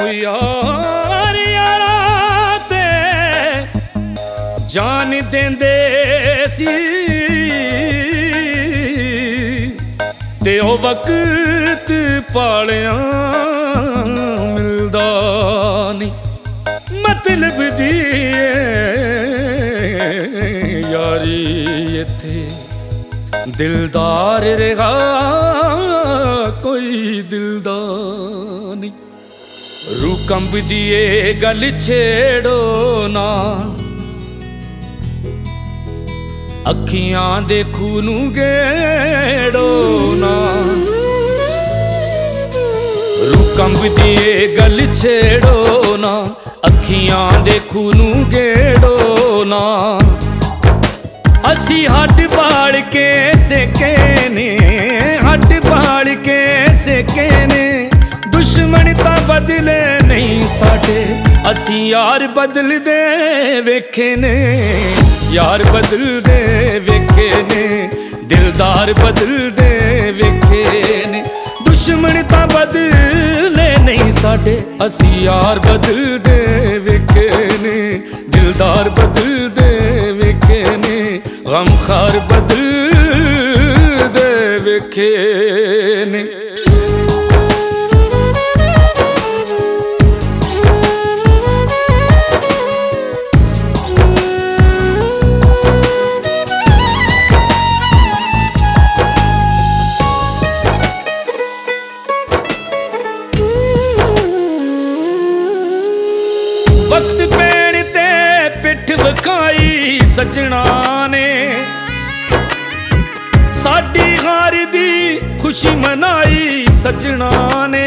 यार यारा ते जान देंदे सी ते ओ वक्त पालिया मिलदा नहीं मतलब दी यारी इत्थे दिलदार रहा कोई दिलदार नहीं। रूह कंबदी ए गल छेड़ो ना अखियां दे खूनू गेड़ो ना। रूह कंबदी ए गल छेड़ो ना अखियां दे खूनू गेड़ो ना। असी हट बाड़ के सेके ने हट बाड़ के सेके ने दुश्मन ता बदले नहीं साडे असी यार बदल दे वेखे ने यार बदल दे वेखे ने दिलदार बदल दे वेखे ने दुश्मन ता बदले नहीं साडे असी यार बदल दे वेखे ने दिलदार बदल दे वेखे ने गमखार बदल दे वेखे ने। वक्त पैण ते पिठ विखाई सजना ने साडी हार दी खुशी मनाई सजना ने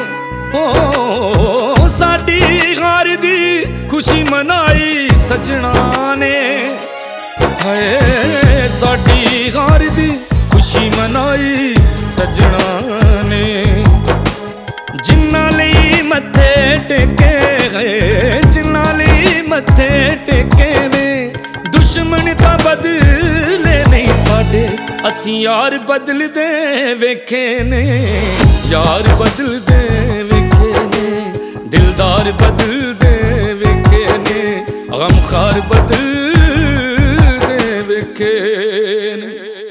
ओ साडी हार दी खुशी मनाई सजना ने हाय साडी हार दी खुशी मनाई सजना ने। जिन्ना लई मत्थे टेके गए जिन्ना लई मत्थे टेके ने दुश्मन ता बदले नहीं साडे असी यार बदल दे वेखे ने यार बदल दे वेखे ने दिलदार बदल दे वेखे ने गमखार बदल दे वेखे ने।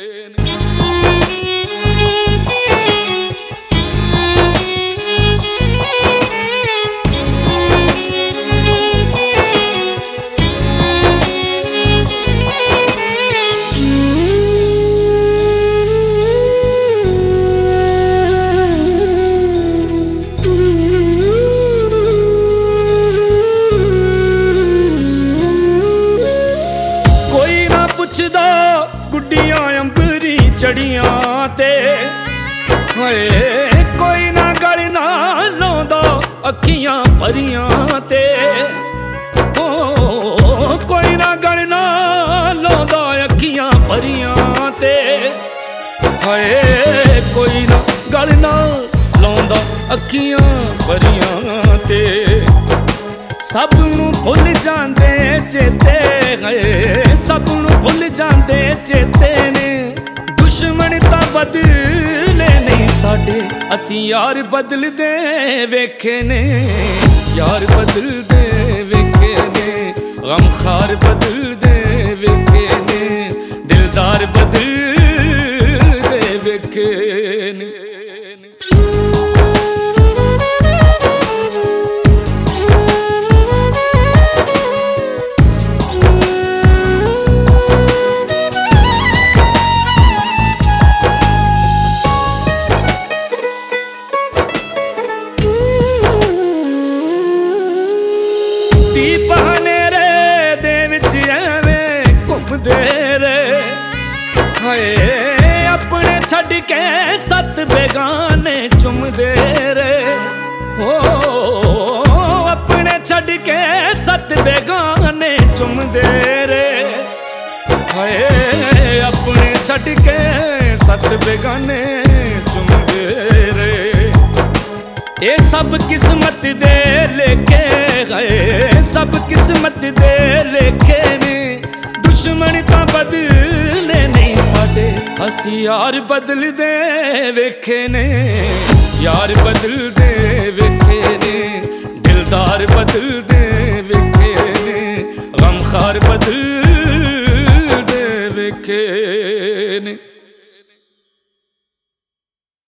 पुछदा गुड्डियां अंबरी चढ़ियां ते हाय कोई ना गल ना लाउंदा अखियां भरियां ते ओ कोई ना गल ना लाउंदा अखियां भरियां ते हाय कोई ना गल ना लाउंदा अखियां भरियां ते। सब नूं भुल जांदे चेते गए सब नूं भुल जांदे चेते ने दुश्मन ता बदले नहीं साडे असी यार बदल दे वेखे ने यार बदल दे वेखे ने गमखार बदल दे वेखे ने दिलदार बदल दे वेखे ने। अपने छड़ के सत बेगाने चुमदे रे हो अपने छड़ के सत बेगाने चुमदे रे हाय अपने छड़ के सत बेगाने चुमदे रे। ये सब किस्मत दे लेके गए सब किस्मत दे लेके ने दुश्मन ता बदले नहीं साडे असी यार बदल दे वेखे ने यार बदल दे वेखे ने। ਦਿਲਦਾਰ ਬਦਲਦੇ ਵੇਖੇ ਨੇ, ਗਮਖਾਰ ਬਦਲਦੇ ਵੇਖੇ ਨੇ।